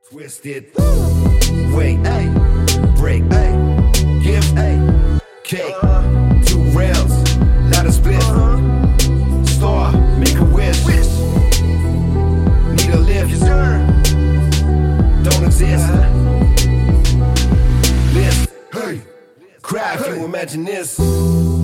Twisted, wait, break, gift, cake, 2 rails, not a split, star, make a wish, need a lift, don't exist, list, cry if you imagine this.